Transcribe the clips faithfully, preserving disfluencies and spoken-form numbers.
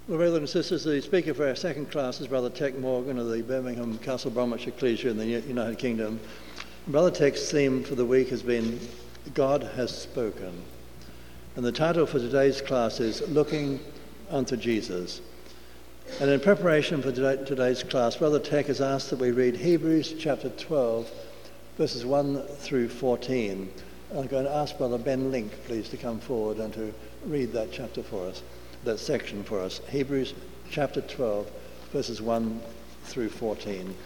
Well, brothers and sisters, the speaker for our second class is Brother Tech Morgan of the Birmingham Castle Bromwich Ecclesia in the United Kingdom. Brother Tech's theme for the week has been God Has Spoken. And the title for today's class is Looking Unto Jesus. And in preparation for today, today's class, Brother Tech has asked that we read Hebrews chapter twelve, verses one through fourteen. I'm going to ask Brother Ben Link, please, to come forward and to read that chapter for us, that section for us. Hebrews chapter twelve, verses one through fourteen.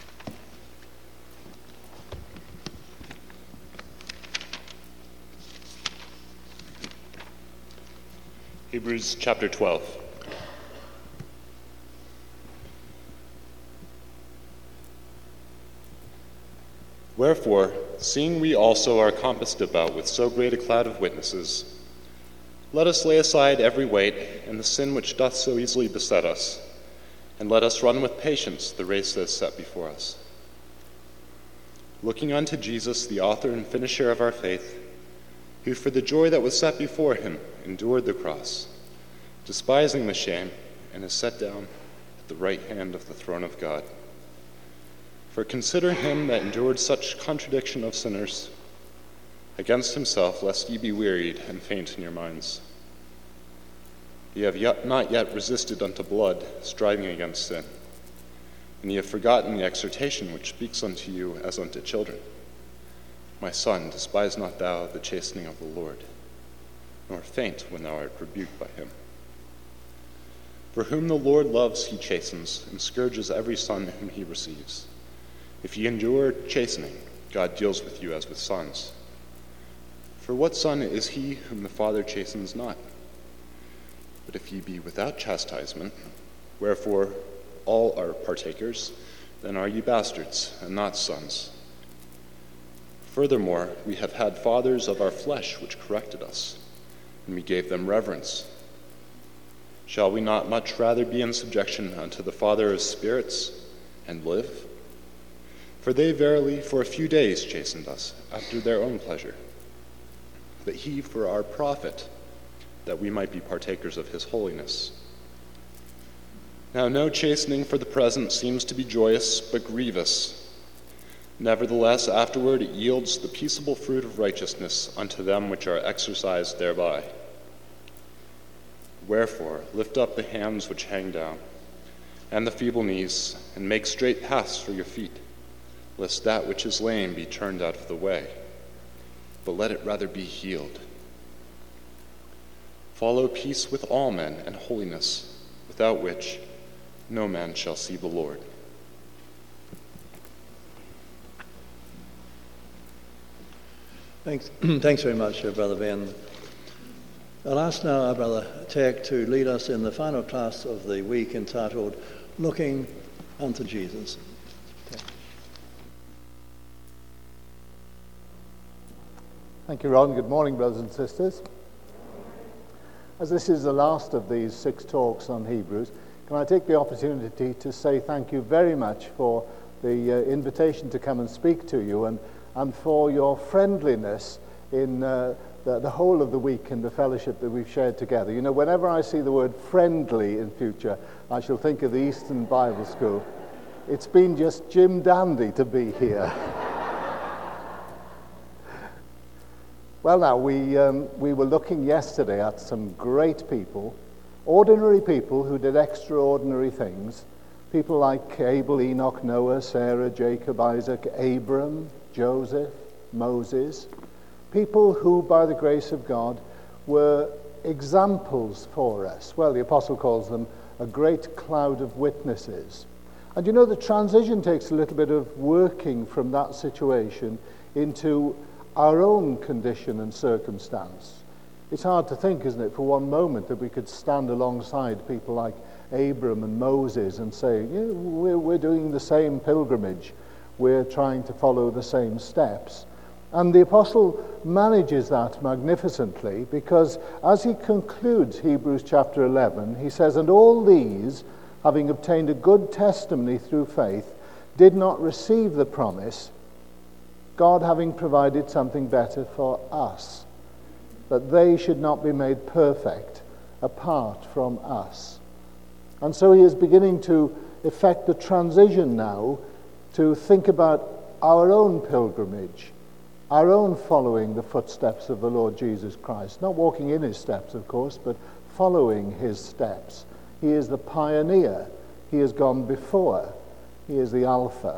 Hebrews chapter twelve. Wherefore, seeing we also are compassed about with so great a cloud of witnesses, let us lay aside every weight and the sin which doth so easily beset us, and let us run with patience the race that is set before us. Looking unto Jesus, the author and finisher of our faith, who for the joy that was set before him endured the cross, despising the shame, and is set down at the right hand of the throne of God. For consider him that endured such contradiction of sinners against himself, lest ye be wearied and faint in your minds. Ye have yet not yet resisted unto blood, striving against sin, and ye have forgotten the exhortation which speaks unto you as unto children. My son, despise not thou the chastening of the Lord, nor faint when thou art rebuked by him. For whom the Lord loves he chastens, and scourges every son whom he receives. If ye endure chastening, God deals with you as with sons. For what son is he whom the Father chastens not? But if ye be without chastisement, wherefore all are partakers, then are ye bastards, and not sons. Furthermore, we have had fathers of our flesh which corrected us, and we gave them reverence. Shall we not much rather be in subjection unto the Father of spirits, and live? For they verily for a few days chastened us after their own pleasure, but he for our profit, that we might be partakers of his holiness. Now no chastening for the present seems to be joyous, but grievous. Nevertheless, afterward it yields the peaceable fruit of righteousness unto them which are exercised thereby. Wherefore, lift up the hands which hang down, and the feeble knees, and make straight paths for your feet, lest that which is lame be turned out of the way, but let it rather be healed. Follow peace with all men and holiness, without which no man shall see the Lord. Thanks, Thanks very much, uh, Brother Ben. I'll ask now our Brother Tech to lead us in the final class of the week entitled Looking Unto Jesus. Thank you, Ron. Good morning, brothers and sisters. As this is the last of these six talks on Hebrews, can I take the opportunity to say thank you very much for the uh, invitation to come and speak to you, and, and for your friendliness in uh, the, the whole of the week and the fellowship that we've shared together. You know, whenever I see the word friendly in future, I shall think of the Eastern Bible School. It's been just Jim Dandy to be here. Well, now, we, um, we were looking yesterday at some great people, ordinary people who did extraordinary things, people like Abel, Enoch, Noah, Sarah, Jacob, Isaac, Abram, Joseph, Moses, people who, by the grace of God, were examples for us. Well, the apostle calls them a great cloud of witnesses. And you know, the transition takes a little bit of working from that situation into our own condition and circumstance. It's hard to think, isn't it, for one moment that we could stand alongside people like Abram and Moses and say, yeah, we're, we're doing the same pilgrimage, we're trying to follow the same steps. And the apostle manages that magnificently, because as he concludes Hebrews chapter eleven, he says, and all these, having obtained a good testimony through faith, did not receive the promise, God having provided something better for us, that they should not be made perfect apart from us. And so he is beginning to effect the transition now to think about our own pilgrimage, our own following the footsteps of the Lord Jesus Christ. Not walking in his steps, of course, but following his steps. He is the pioneer. He has gone before. He is the Alpha.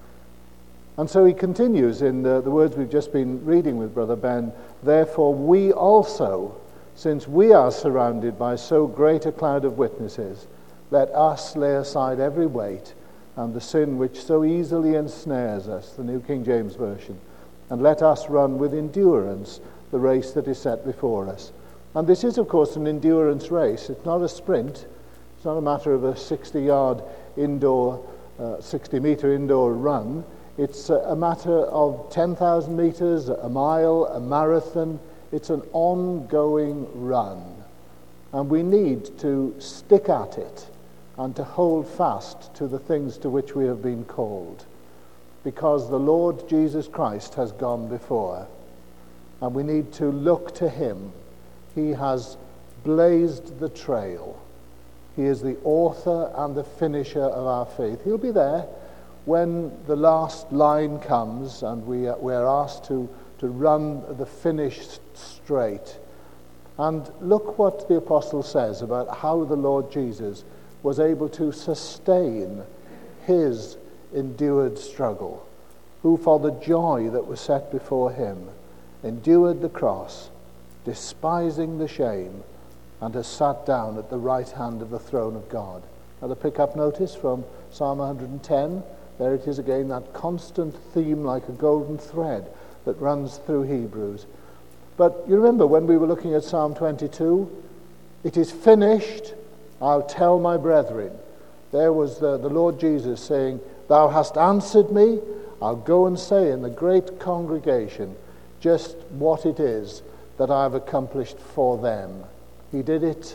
And so he continues in the, the words we've just been reading with Brother Ben, therefore we also, since we are surrounded by so great a cloud of witnesses, let us lay aside every weight and the sin which so easily ensnares us, the New King James Version, and let us run with endurance the race that is set before us. And this is, of course, an endurance race. It's not a sprint. It's not a matter of a sixty-yard indoor, uh, sixty-meter indoor run. It's a, a matter of ten thousand meters, a mile, a marathon. It's an ongoing run. And we need to stick at it and to hold fast to the things to which we have been called, because the Lord Jesus Christ has gone before, and we need to look to him. He has blazed the trail. He is the author and the finisher of our faith. He'll be there when the last line comes and we are, we are asked to, to run the finish straight. And look what the apostle says about how the Lord Jesus was able to sustain his endured struggle, who for the joy that was set before him endured the cross, despising the shame, and has sat down at the right hand of the throne of God. Now to pick up notice from Psalm one hundred ten, there it is again, that constant theme like a golden thread that runs through Hebrews. But you remember when we were looking at Psalm twenty-two, it is finished, I'll tell my brethren. There was the, the Lord Jesus saying, thou hast answered me, I'll go and say in the great congregation just what it is that I have accomplished for them. He did it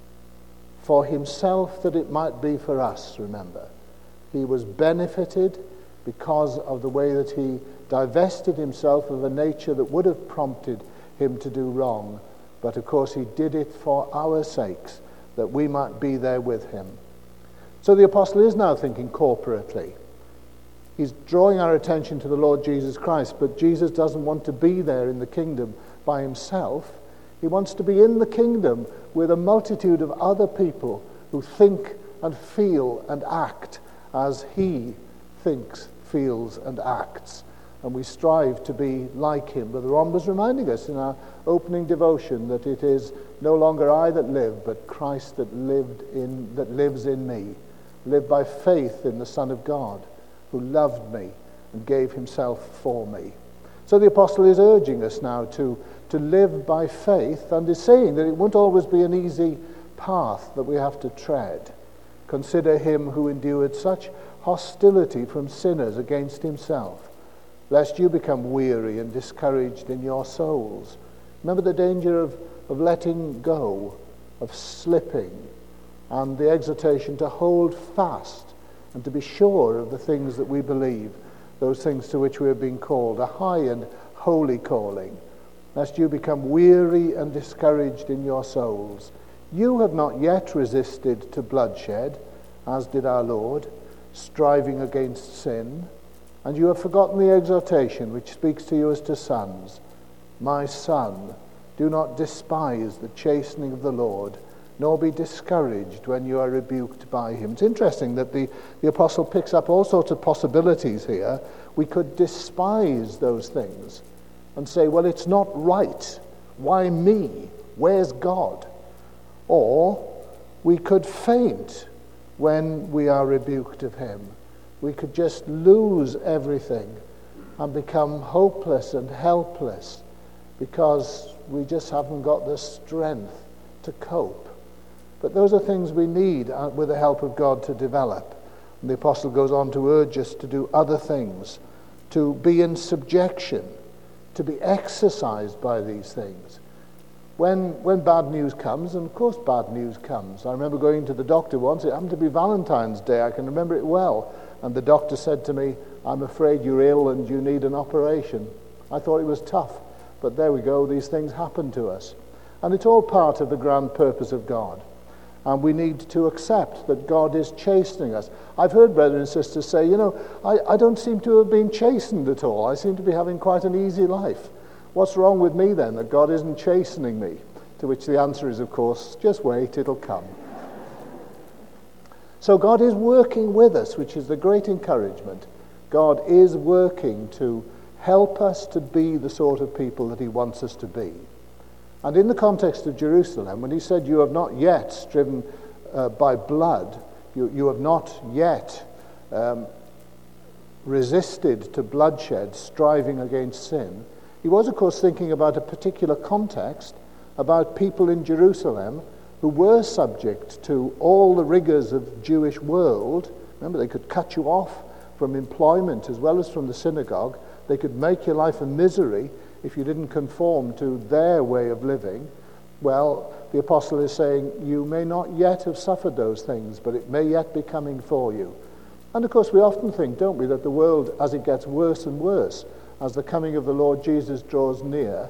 for himself that it might be for us, remember. He was benefited because of the way that he divested himself of a nature that would have prompted him to do wrong. But of course he did it for our sakes, that we might be there with him. So the apostle is now thinking corporately. He's drawing our attention to the Lord Jesus Christ, but Jesus doesn't want to be there in the kingdom by himself. He wants to be in the kingdom with a multitude of other people who think and feel and act as he thinks, feels, and acts. And we strive to be like him. Brother Ron was reminding us in our opening devotion that it is no longer I that live, but Christ that lived in that lives in me. Live by faith in the Son of God, who loved me and gave himself for me. So the apostle is urging us now to, to live by faith, and is saying that it won't always be an easy path that we have to tread. Consider him who endured such hostility from sinners against himself, lest you become weary and discouraged in your souls. Remember the danger of, of letting go, of slipping, and the exhortation to hold fast and to be sure of the things that we believe, those things to which we have been called, a high and holy calling, lest you become weary and discouraged in your souls. You have not yet resisted to bloodshed, as did our Lord, striving against sin, and you have forgotten the exhortation which speaks to you as to sons. My son, do not despise the chastening of the Lord, nor be discouraged when you are rebuked by him. It's interesting that the, the apostle picks up all sorts of possibilities here. We could despise those things and say, well, it's not right. Why me? Where's God? Or we could faint when we are rebuked of him. We could just lose everything and become hopeless and helpless because we just haven't got the strength to cope. But those are things we need, uh, with the help of God, to develop. And the apostle goes on to urge us to do other things, to be in subjection, to be exercised by these things. When when bad news comes, and of course bad news comes. I remember going to the doctor once. It happened to be Valentine's Day. I can remember it well. And the doctor said to me, I'm afraid you're ill and you need an operation. I thought it was tough. But there we go. These things happen to us. And it's all part of the grand purpose of God. And we need to accept that God is chastening us. I've heard brothers and sisters say, you know, I, I don't seem to have been chastened at all. I seem to be having quite an easy life. What's wrong with me then, that God isn't chastening me? To which the answer is, of course, just wait, it'll come. So God is working with us, which is the great encouragement. God is working to help us to be the sort of people that he wants us to be. And in the context of Jerusalem, when he said, you have not yet striven uh, by blood, you, you have not yet um, resisted to bloodshed, striving against sin, he was, of course, thinking about a particular context, about people in Jerusalem who were subject to all the rigors of the Jewish world. Remember, they could cut you off from employment as well as from the synagogue. They could make your life a misery if you didn't conform to their way of living. Well, the apostle is saying, you may not yet have suffered those things, but it may yet be coming for you. And of course, we often think, don't we, that the world, as it gets worse and worse, as the coming of the Lord Jesus draws near,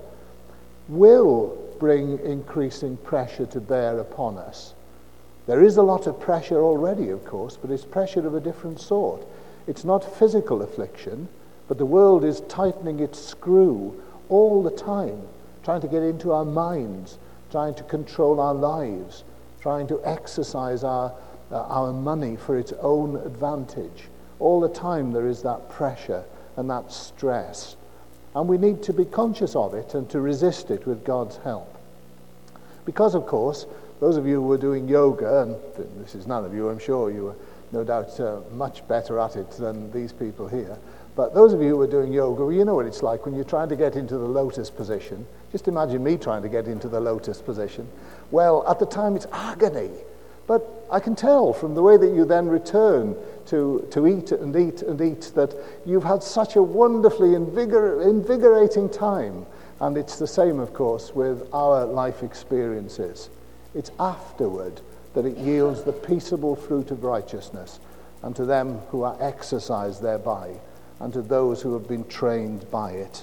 will bring increasing pressure to bear upon us. There is a lot of pressure already, of course, but it's pressure of a different sort. It's not physical affliction, but the world is tightening its screw all the time, trying to get into our minds, trying to control our lives, trying to exercise our, uh, our money for its own advantage. All the time there is that pressure and that stress. And we need to be conscious of it and to resist it with God's help. Because, of course, those of you who are doing yoga, and this is none of you, I'm sure you are no doubt uh, much better at it than these people here, but those of you who are doing yoga, well, you know what it's like when you're trying to get into the lotus position. Just imagine me trying to get into the lotus position. Well, at the time it's agony. But I can tell from the way that you then return to, to eat and eat and eat that you've had such a wonderfully invigor- invigorating time. And it's the same, of course, with our life experiences. It's afterward that it yields the peaceable fruit of righteousness unto them who are exercised thereby, and to those who have been trained by it.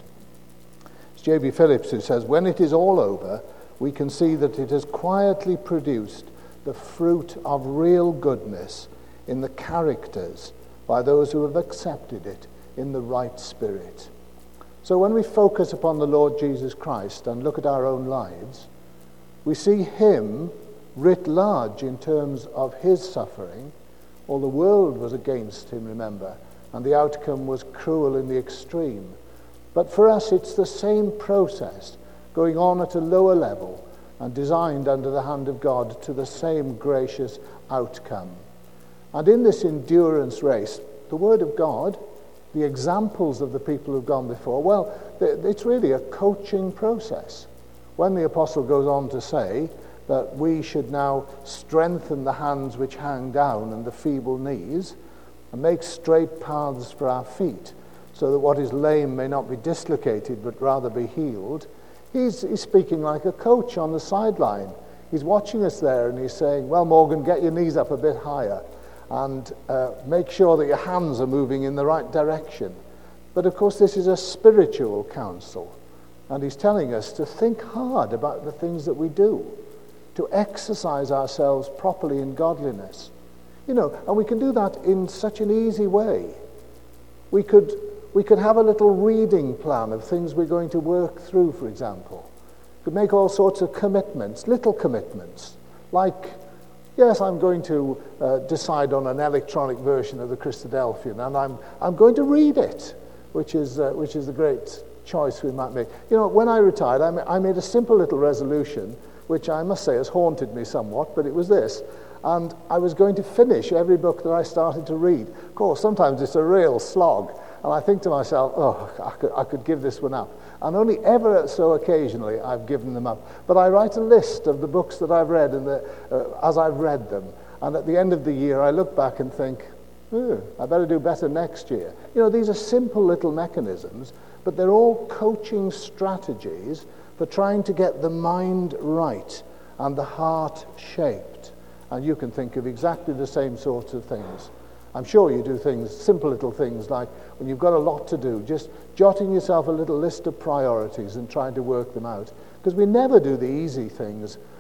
It's J B Phillips who says, when it is all over, we can see that it has quietly produced the fruit of real goodness in the characters by those who have accepted it in the right spirit. So when we focus upon the Lord Jesus Christ and look at our own lives, we see him writ large in terms of his suffering. All the world was against him, remember, and the outcome was cruel in the extreme. But for us, it's the same process going on at a lower level and designed under the hand of God to the same gracious outcome. And in this endurance race, the Word of God, the examples of the people who've gone before, well, it's really a coaching process. When the apostle goes on to say that we should now strengthen the hands which hang down and the feeble knees, and make straight paths for our feet, so that what is lame may not be dislocated, but rather be healed. He's, he's speaking like a coach on the sideline. He's watching us there, and he's saying, well, Morgan, get your knees up a bit higher, and uh, make sure that your hands are moving in the right direction. But, of course, this is a spiritual counsel, and he's telling us to think hard about the things that we do, to exercise ourselves properly in godliness. You know, and we can do that in such an easy way. We could we could have a little reading plan of things we're going to work through, for example. We could make all sorts of commitments, little commitments, like, yes, I'm going to uh, decide on an electronic version of the Christadelphian, and I'm I'm going to read it, which is uh, which is the great choice we might make. You know, when I retired, I, ma- I made a simple little resolution, which I must say has haunted me somewhat, but it was this. And I was going to finish every book that I started to read. Of course, sometimes it's a real slog. And I think to myself, oh, I could, I could give this one up. And only ever so occasionally I've given them up. But I write a list of the books that I've read and the, uh, as I've read them. And at the end of the year, I look back and think, oh, I better do better next year. You know, these are simple little mechanisms, but they're all coaching strategies for trying to get the mind right and the heart shaped. And you can think of exactly the same sorts of things. I'm sure you do things, simple little things, like when you've got a lot to do, just jotting yourself a little list of priorities and trying to work them out. Because we never do the easy things.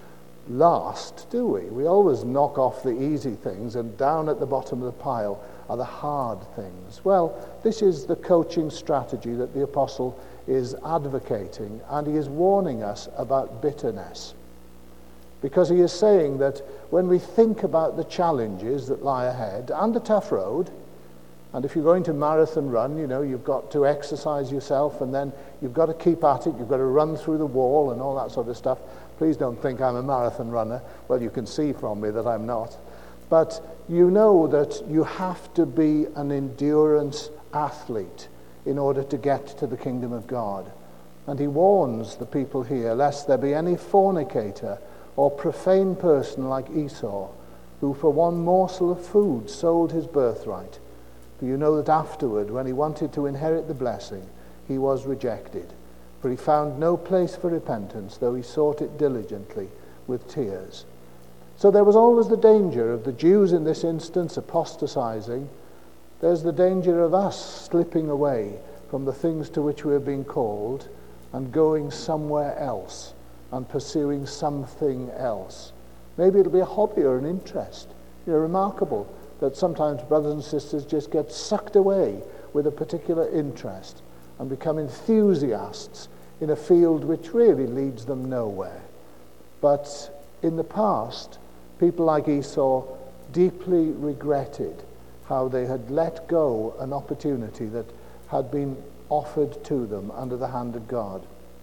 last, do we? We always knock off the easy things, and down at the bottom of the pile are the hard things. Well, this is the coaching strategy that the apostle is advocating, and he is warning us about bitterness. Because he is saying that when we think about the challenges that lie ahead, and the tough road, and if you're going to marathon run, you know, you've got to exercise yourself, and then you've got to keep at it, you've got to run through the wall and all that sort of stuff. Please don't think I'm a marathon runner. Well, you can see from me that I'm not. But you know that you have to be an endurance athlete in order to get to the kingdom of God. And he warns the people here, lest there be any fornicator or profane person like Esau, who for one morsel of food sold his birthright. For you know that afterward, when he wanted to inherit the blessing, he was rejected. For he found no place for repentance, though he sought it diligently with tears. So there was always the danger of the Jews in this instance apostatizing. There's the danger of us slipping away from the things to which we have been called and going somewhere else and pursuing something else. Maybe it'll be a hobby or an interest. You know, remarkable that sometimes brothers and sisters just get sucked away with a particular interest and become enthusiasts in a field which really leads them nowhere. But in the past, people like Esau deeply regretted how they had let go an opportunity that had been offered to them under the hand of God.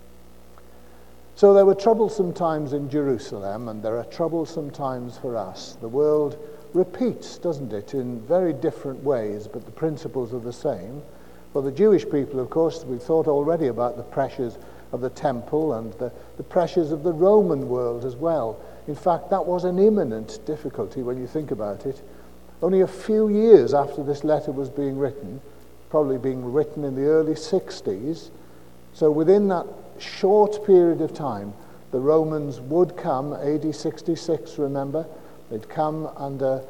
So there were troublesome times in Jerusalem, and there are troublesome times for us. The world repeats, doesn't it, in very different ways, but the principles are the same. For the Jewish people, of course, we've thought already about the pressures of the temple and the, the pressures of the Roman world as well. In fact, that was an imminent difficulty when you think about it. Only a few years after this letter was being written, probably being written in the early sixties, so within that short period of time, the Romans would come, A D sixty-six, remember, they'd come under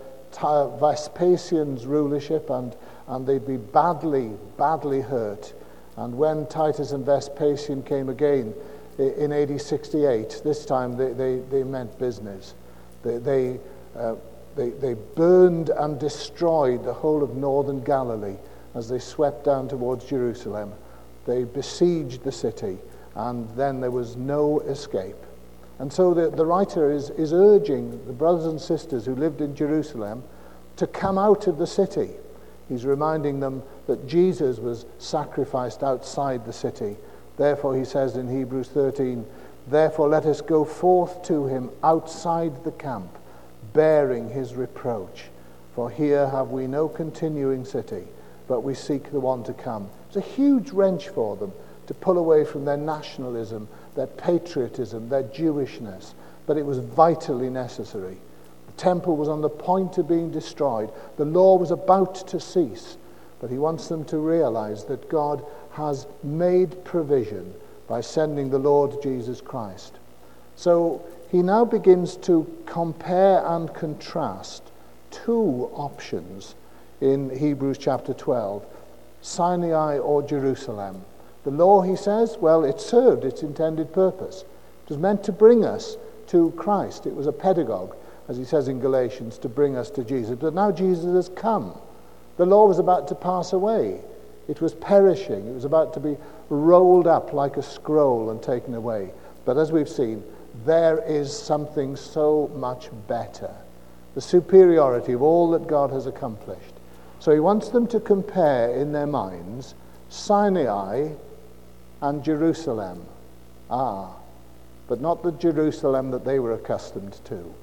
Vespasian's rulership, and, and they'd be badly, badly hurt. And when Titus and Vespasian came again in A D sixty-eight, this time they, they, they meant business. They, they, uh, they, they burned and destroyed the whole of northern Galilee as they swept down towards Jerusalem. They besieged the city, and then there was no escape. And so the, the writer is, is urging the brothers and sisters who lived in Jerusalem to come out of the city. He's reminding them that Jesus was sacrificed outside the city. Therefore, he says in Hebrews thirteen, therefore let us go forth to him outside the camp, bearing his reproach. For here have we no continuing city, but we seek the one to come. It's a huge wrench for them to pull away from their nationalism, their patriotism, their Jewishness, but it was vitally necessary. The temple was on the point of being destroyed. The law was about to cease, but he wants them to realize that God has made provision by sending the Lord Jesus Christ. So he now begins to compare and contrast two options in Hebrews chapter twelve, Sinai or Jerusalem. The law, he says, well, it served its intended purpose. It was meant to bring us to Christ. It was a pedagogue, as he says in Galatians, to bring us to Jesus. But now Jesus has come. The law was about to pass away. It was perishing. It was about to be rolled up like a scroll and taken away. But as we've seen, there is something so much better. The superiority of all that God has accomplished. So he wants them to compare in their minds Sinai and Jerusalem. Ah, but not the Jerusalem that they were accustomed to.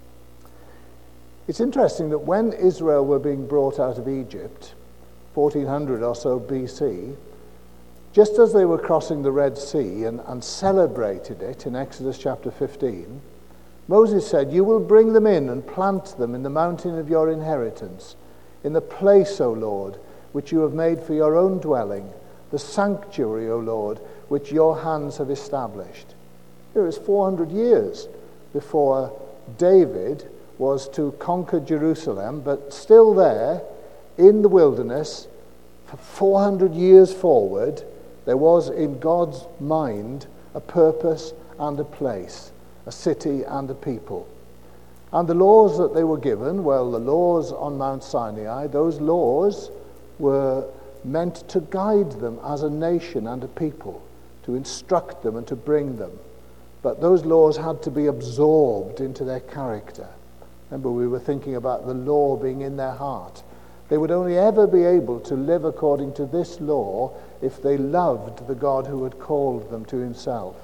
It's interesting that when Israel were being brought out of Egypt, fourteen hundred or so B C, just as they were crossing the Red Sea and, and celebrated it in Exodus chapter fifteen, Moses said, you will bring them in and plant them in the mountain of your inheritance, in the place, O Lord, which you have made for your own dwelling, the sanctuary, O Lord, which your hands have established. It was four hundred years before David was to conquer Jerusalem, but still there, in the wilderness, for four hundred years forward, there was in God's mind a purpose and a place. a city and a people. And the laws that they were given, well, the laws on Mount Sinai, those laws were meant to guide them as a nation and a people, to instruct them and to bring them. But those laws had to be absorbed into their character. Remember, we were thinking about the law being in their heart. They would only ever be able to live according to this law if they loved the God who had called them to himself.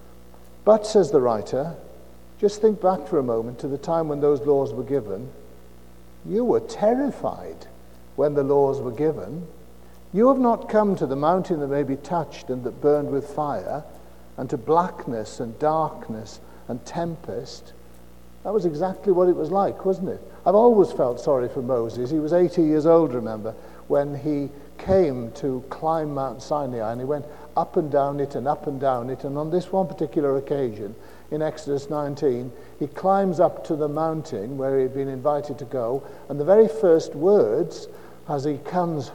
But, says the writer, just think back for a moment to the time when those laws were given. You were terrified when the laws were given. You have not come to the mountain that may be touched and that burned with fire, and to blackness and darkness and tempest. That was exactly what it was like, wasn't it? I've always felt sorry for Moses. He was eighty years old, remember, when he came to climb Mount Sinai, and he went up and down it and up and down it. And on this one particular occasion, in Exodus nineteen, he climbs up to the mountain where he'd been invited to go, and the very first words, as he comes,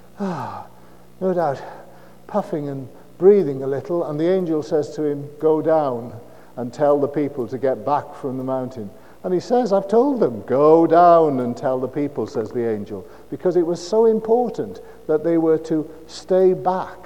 ah, no doubt, puffing and breathing a little, and the angel says to him, go down and tell the people to get back from the mountain. And he says, I've told them, go down and tell the people, says the angel, because it was so important that they were to stay back,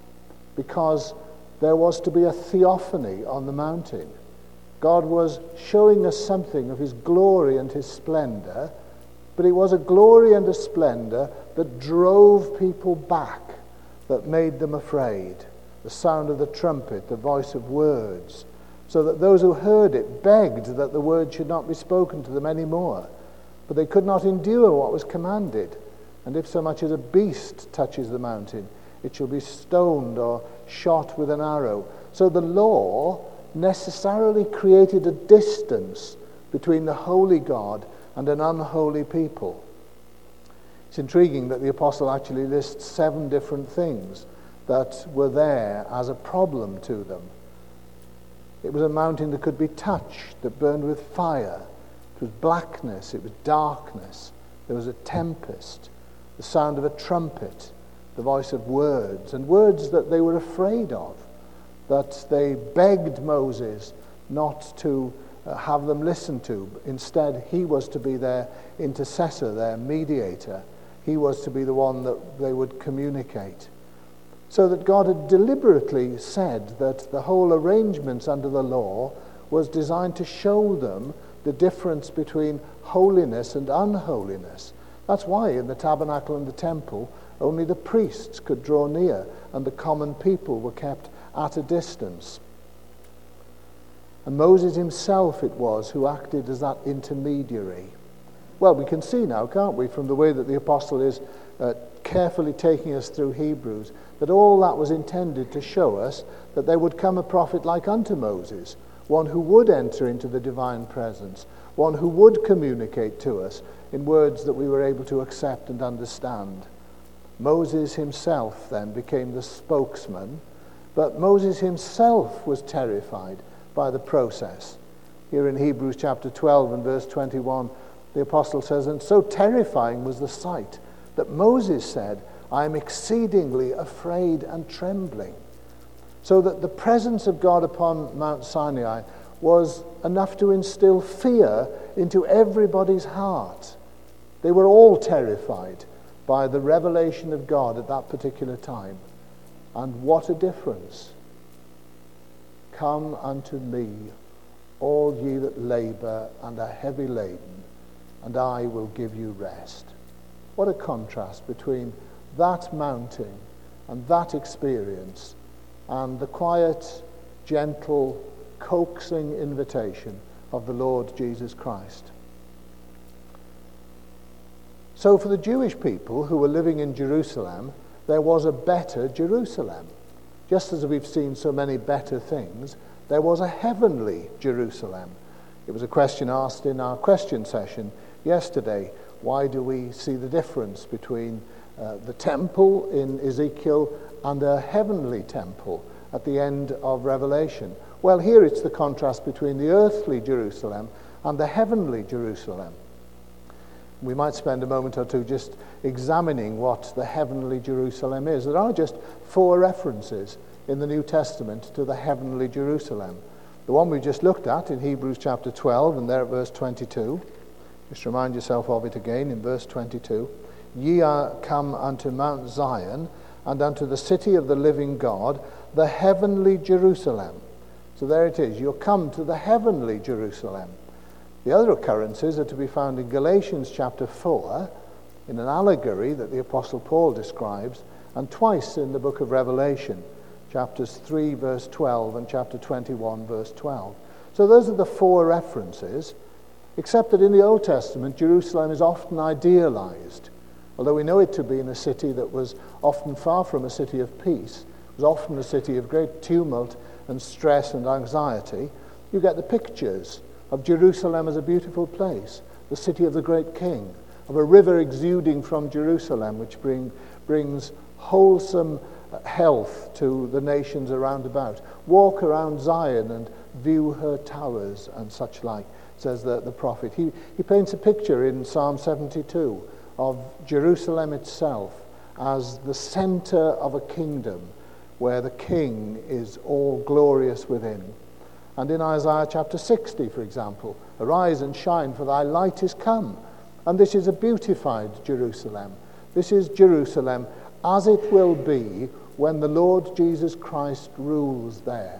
because there was to be a theophany on the mountain. God was showing us something of his glory and his splendor, but it was a glory and a splendor that drove people back, that made them afraid. The sound of the trumpet, the voice of words, so that those who heard it begged that the word should not be spoken to them anymore. But they could not endure what was commanded. And if so much as a beast touches the mountain, it shall be stoned or shot with an arrow. So the law necessarily created a distance between the holy God and an unholy people. It's intriguing that the apostle actually lists seven different things that were there as a problem to them. It was a mountain that could be touched, that burned with fire. It was blackness, it was darkness. There was a tempest, the sound of a trumpet, the voice of words, and words that they were afraid of, that they begged Moses not to uh, have them listen to. Instead, he was to be their intercessor, their mediator. He was to be the one that they would communicate. So that God had deliberately said that the whole arrangements under the law was designed to show them the difference between holiness and unholiness. That's why in the tabernacle and the temple, only the priests could draw near, and the common people were kept at a distance. And Moses himself it was who acted as that intermediary. Well, we can see now, can't we, from the way that the apostle is uh, carefully taking us through Hebrews, that all that was intended to show us that there would come a prophet like unto Moses, one who would enter into the divine presence, one who would communicate to us in words that we were able to accept and understand. Moses himself then became the spokesman, but Moses himself was terrified by the process. Here in Hebrews chapter twelve and verse twenty-one, the apostle says, and so terrifying was the sight that Moses said, I am exceedingly afraid and trembling. So that the presence of God upon Mount Sinai was enough to instill fear into everybody's heart. They were all terrified by the revelation of God at that particular time. And what a difference. Come unto me, all ye that labor and are heavy laden, and I will give you rest. What a contrast between that mountain and that experience and the quiet, gentle, coaxing invitation of the Lord Jesus Christ. So for the Jewish people who were living in Jerusalem, there was a better Jerusalem. Just as we've seen so many better things, there was a heavenly Jerusalem. It was a question asked in our question session yesterday. Why do we see the difference between uh, the temple in Ezekiel and a heavenly temple at the end of Revelation? Well, here it's the contrast between the earthly Jerusalem and the heavenly Jerusalem. We might spend a moment or two just examining what the heavenly Jerusalem is. There are just four references in the New Testament to the heavenly Jerusalem. The one we just looked at in Hebrews chapter twelve and there at verse twenty-two. Just remind yourself of it again in verse twenty-two. Ye are come unto Mount Zion, and unto the city of the living God, the heavenly Jerusalem. So there it is. You're come to the heavenly Jerusalem. The other occurrences are to be found in Galatians chapter four, in an allegory that the Apostle Paul describes, and twice in the book of Revelation, chapters three, verse twelve, and chapter twenty-one, verse twelve. So those are the four references, except that in the Old Testament, Jerusalem is often idealized. Although we know it to be in a city that was often far from a city of peace, it was often a city of great tumult and stress and anxiety, you get the pictures of Jerusalem as a beautiful place, the city of the great king, of a river exuding from Jerusalem, which bring, brings wholesome health to the nations around about. Walk around Zion and view her towers and such like, says the, the prophet. He, he paints a picture in Psalm seventy-two of Jerusalem itself as the center of a kingdom where the king is all glorious within. And in Isaiah chapter sixty, for example, arise and shine, for thy light is come. And this is a beautified Jerusalem. This is Jerusalem as it will be when the Lord Jesus Christ rules there.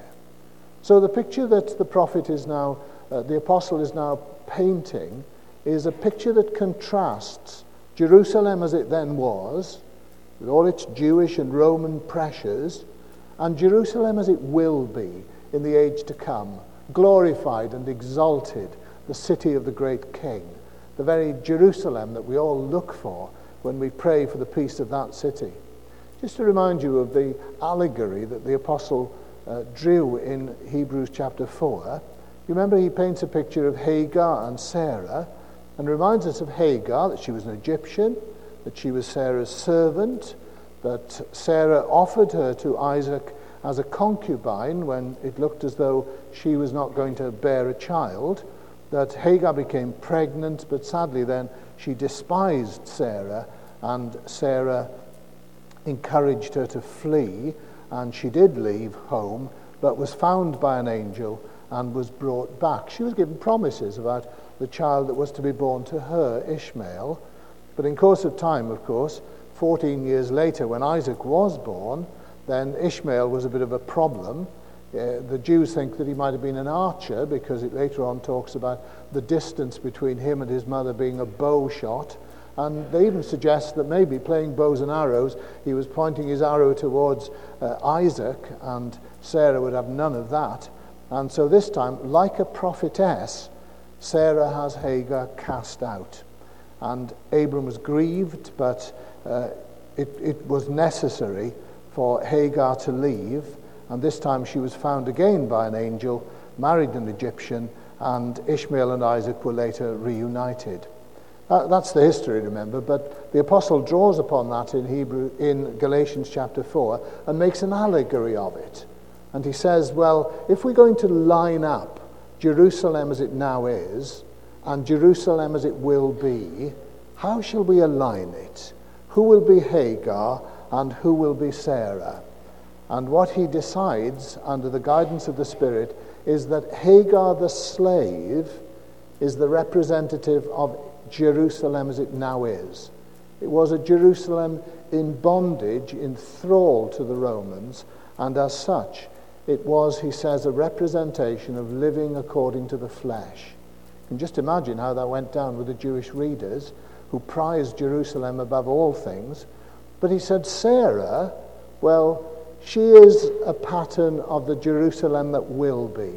So the picture that the prophet is now, uh, the apostle is now painting, is a picture that contrasts Jerusalem as it then was, with all its Jewish and Roman pressures, and Jerusalem as it will be in the age to come, glorified and exalted, the city of the great king, the very Jerusalem that we all look for when we pray for the peace of that city. Just to remind you of the allegory that the apostle uh, drew in Hebrews chapter four, you remember he paints a picture of Hagar and Sarah, and reminds us of Hagar, that she was an Egyptian, that she was Sarah's servant, that Sarah offered her to Isaac as a concubine when it looked as though she was not going to bear a child, that Hagar became pregnant, but sadly then she despised Sarah, and Sarah encouraged her to flee, and she did leave home, but was found by an angel and was brought back. She was given promises about the child that was to be born to her, Ishmael, but in course of time, of course, fourteen years later, when Isaac was born, then Ishmael was a bit of a problem. Uh, the Jews think that he might have been an archer, because it later on talks about the distance between him and his mother being a bow shot. And they even suggest that maybe playing bows and arrows, he was pointing his arrow towards uh, Isaac, and Sarah would have none of that. And so this time, like a prophetess, Sarah has Hagar cast out. And Abram was grieved, but uh, it, it was necessary for Hagar to leave, and this time she was found again by an angel, married an Egyptian, and Ishmael and Isaac were later reunited. That, that's the history, remember, but the apostle draws upon that in Hebrew, in Galatians chapter four, and makes an allegory of it. And he says, well, if we're going to line up Jerusalem as it now is, and Jerusalem as it will be, how shall we align it? Who will be Hagar, and who will be Sarah? And what he decides, under the guidance of the Spirit, is that Hagar the slave is the representative of Jerusalem as it now is. It was a Jerusalem in bondage, in thrall to the Romans, and as such, it was, he says, a representation of living according to the flesh. You can just imagine how that went down with the Jewish readers, who prized Jerusalem above all things. But he said, Sarah, well, she is a pattern of the Jerusalem that will be,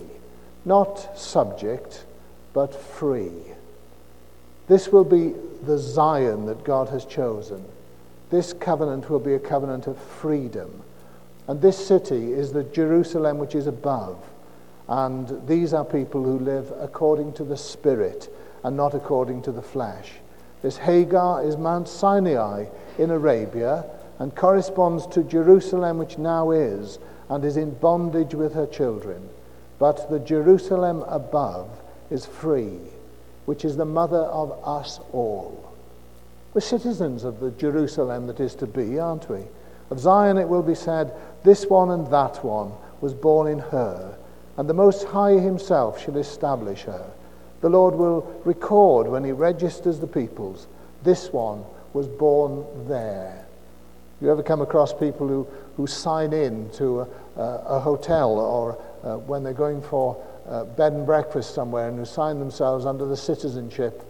not subject, but free. This will be the Zion that God has chosen. This covenant will be a covenant of freedom. And this city is the Jerusalem which is above. And these are people who live according to the Spirit and not according to the flesh. This Hagar is Mount Sinai in Arabia and corresponds to Jerusalem which now is and is in bondage with her children. But the Jerusalem above is free, which is the mother of us all. We're citizens of the Jerusalem that is to be, aren't we? Of Zion it will be said, this one and that one was born in her, and the Most High himself shall establish her. The Lord will record when he registers the peoples, this one was born there. You ever come across people who, who sign in to a, a, a hotel or uh, when they're going for uh, bed and breakfast somewhere, and who sign themselves under the citizenship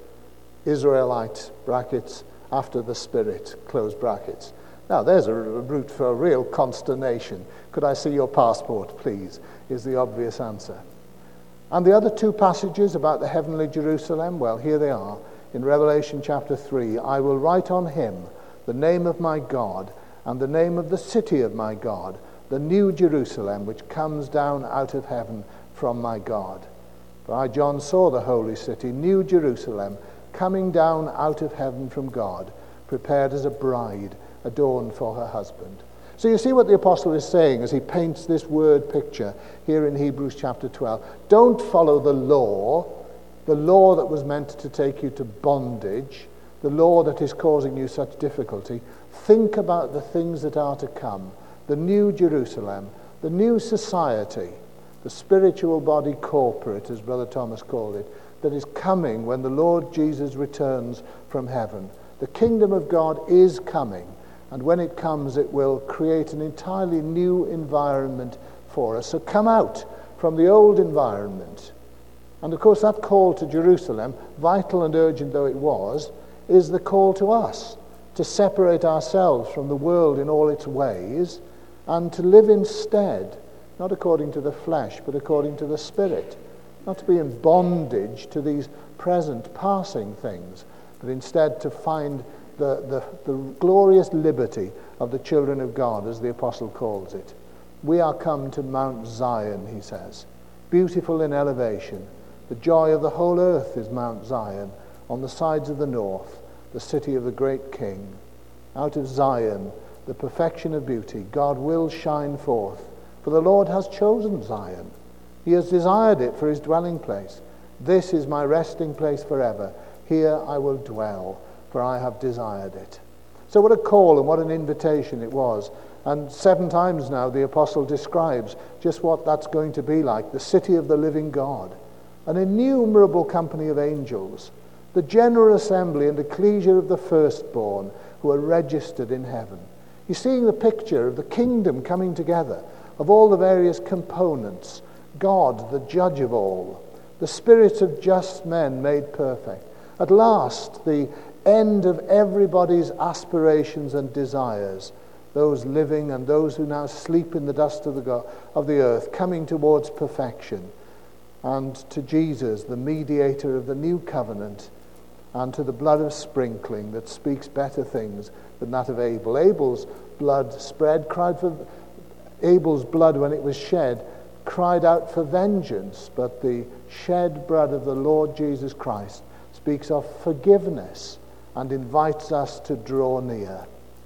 Israelite, brackets, after the Spirit, close brackets. Now, there's a route for real consternation. Could I see your passport, please, is the obvious answer. And the other two passages about the heavenly Jerusalem, well, here they are. In Revelation chapter three, I will write on him the name of my God and the name of the city of my God, the new Jerusalem, which comes down out of heaven from my God. For I, John, saw the holy city, New Jerusalem, coming down out of heaven from God, prepared as a bride, adorned for her husband. So you see what the apostle is saying as he paints this word picture here in Hebrews chapter twelve. Don't follow the law, the law that was meant to take you to bondage, the law that is causing you such difficulty. Think about the things that are to come, the new Jerusalem, the new society, the spiritual body corporate, as Brother Thomas called it, that is coming when the Lord Jesus returns from heaven. The kingdom of God is coming, and when it comes, it will create an entirely new environment for us. So come out from the old environment. And of course, that call to Jerusalem, vital and urgent though it was, is the call to us to separate ourselves from the world in all its ways and to live instead, not according to the flesh, but according to the Spirit. Not to be in bondage to these present passing things, but instead to find the, the, the glorious liberty of the children of God, as the apostle calls it. We are come to Mount Zion, he says, beautiful in elevation. The joy of the whole earth is Mount Zion, on the sides of the north, the city of the great King. Out of Zion, the perfection of beauty, God will shine forth. For the Lord has chosen Zion. He has desired it for his dwelling place. This is my resting place forever. Here I will dwell, for I have desired it. So what a call and what an invitation it was. And seven times now the apostle describes just what that's going to be like, the city of the living God. An innumerable company of angels, the general assembly and ecclesia of the firstborn who are registered in heaven. You're seeing the picture of the kingdom coming together, of all the various components. God, the judge of all, the spirits of just men made perfect. At last, the end of everybody's aspirations and desires, those living and those who now sleep in the dust of the, go- of the earth, coming towards perfection. And to Jesus, the mediator of the new covenant, and to the blood of sprinkling that speaks better things than that of Abel. Abel's blood spread, cried for Abel's blood when it was shed, cried out for vengeance, but the shed blood of the Lord Jesus Christ speaks of forgiveness and invites us to draw near.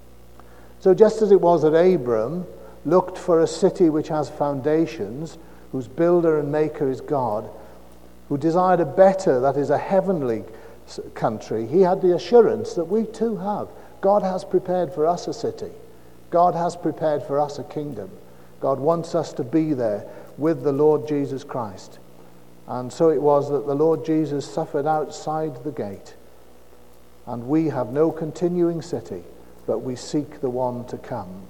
So just as it was that Abram looked for a city which has foundations, whose builder and maker is God, who desired a better, that is a heavenly country, he had the assurance that we too have. God has prepared for us a city. God has prepared for us a kingdom. God wants us to be there with the Lord Jesus Christ. And so it was that the Lord Jesus suffered outside the gate. And we have no continuing city, but we seek the one to come.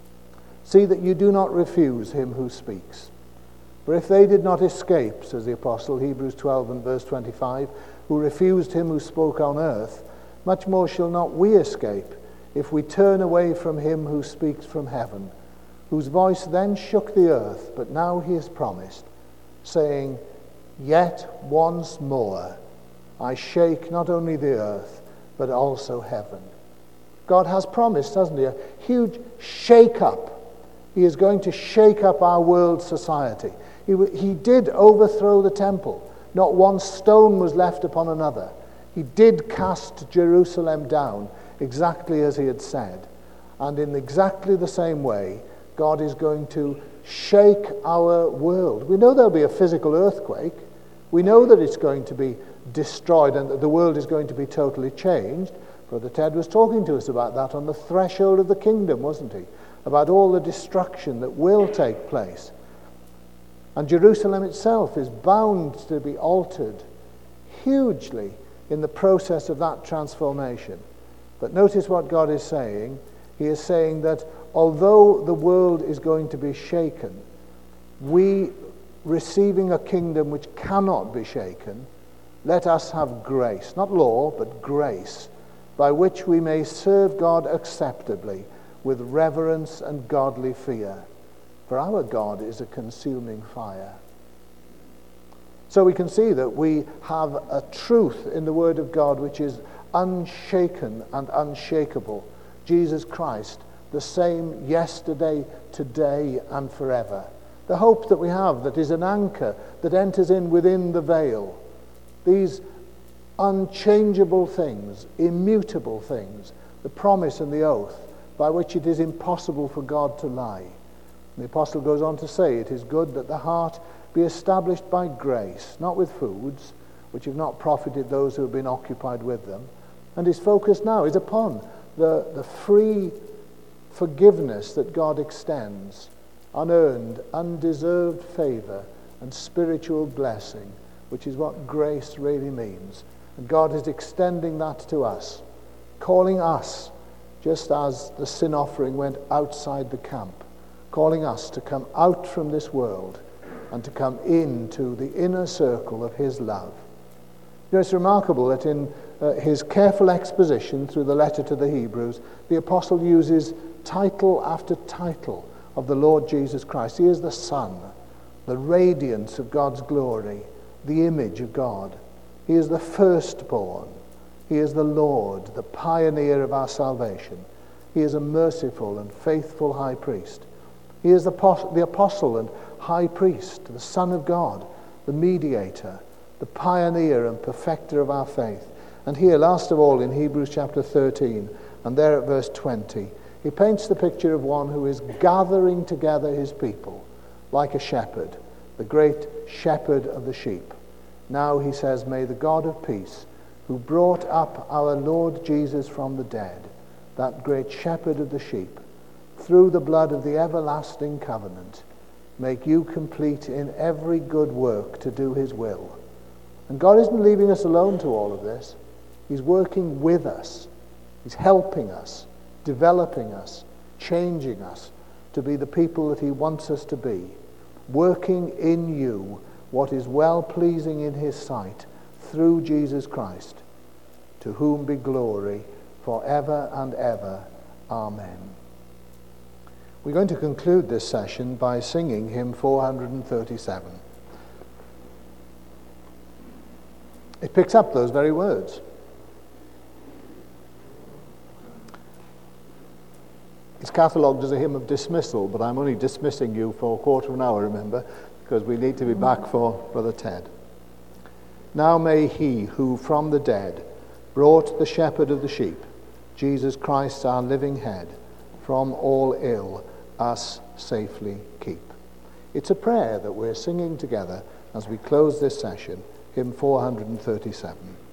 See that you do not refuse him who speaks. For if they did not escape, says the apostle, Hebrews twelve and verse twenty-five, who refused him who spoke on earth, much more shall not we escape if we turn away from him who speaks from heaven, whose voice then shook the earth, but now he has promised, saying, yet once more I shake not only the earth, but also heaven. God has promised, hasn't he, a huge shake-up. He is going to shake up our world society. He, he did overthrow the temple. Not one stone was left upon another. He did cast Jerusalem down exactly as he had said. And in exactly the same way, God is going to shake our world. We know there'll be a physical earthquake. We know that it's going to be destroyed and that the world is going to be totally changed. Brother Ted was talking to us about that on the threshold of the kingdom, wasn't he? About all the destruction that will take place. And Jerusalem itself is bound to be altered hugely in the process of that transformation. But notice what God is saying. He is saying that although the world is going to be shaken, we, receiving a kingdom which cannot be shaken, let us have grace, not law, but grace, by which we may serve God acceptably with reverence and godly fear. For our God is a consuming fire. So we can see that we have a truth in the Word of God which is unshaken and unshakable. Jesus Christ, the same yesterday, today, and forever. The hope that we have that is an anchor that enters in within the veil. These unchangeable things, immutable things, the promise and the oath by which it is impossible for God to lie. And the apostle goes on to say, it is good that the heart be established by grace, not with foods, which have not profited those who have been occupied with them. And his focus now is upon the, the free forgiveness that God extends, unearned, undeserved favor and spiritual blessing, which is what grace really means. And God is extending that to us, calling us, just as the sin offering went outside the camp, calling us to come out from this world and to come into the inner circle of his love. You know, it's remarkable that in uh, his careful exposition through the letter to the Hebrews, the apostle uses title after title of the Lord Jesus Christ. He is the Son, the radiance of God's glory, the image of God. He is the firstborn. He is the Lord, the pioneer of our salvation. He is a merciful and faithful high priest. He is the, the apostle and high priest, the Son of God, the mediator, the pioneer and perfecter of our faith. And here, last of all, in Hebrews chapter thirteen, and there at verse twenty, he paints the picture of one who is gathering together his people like a shepherd, the great shepherd of the sheep. Now, he says, may the God of peace, who brought up our Lord Jesus from the dead, that great shepherd of the sheep, through the blood of the everlasting covenant, make you complete in every good work to do his will. And God isn't leaving us alone to all of this. He's working with us. He's helping us, developing us, changing us to be the people that he wants us to be, working in you what is well-pleasing in his sight through Jesus Christ, to whom be glory forever and ever. Amen. We're going to conclude this session by singing hymn four hundred thirty-seven. It picks up those very words. It's catalogued as a hymn of dismissal, but I'm only dismissing you for a quarter of an hour, remember, because we need to be back for Brother Ted. Now may he who from the dead brought the shepherd of the sheep, Jesus Christ our living head, from all ill us safely keep. It's a prayer that we're singing together as we close this session, hymn four hundred thirty-seven.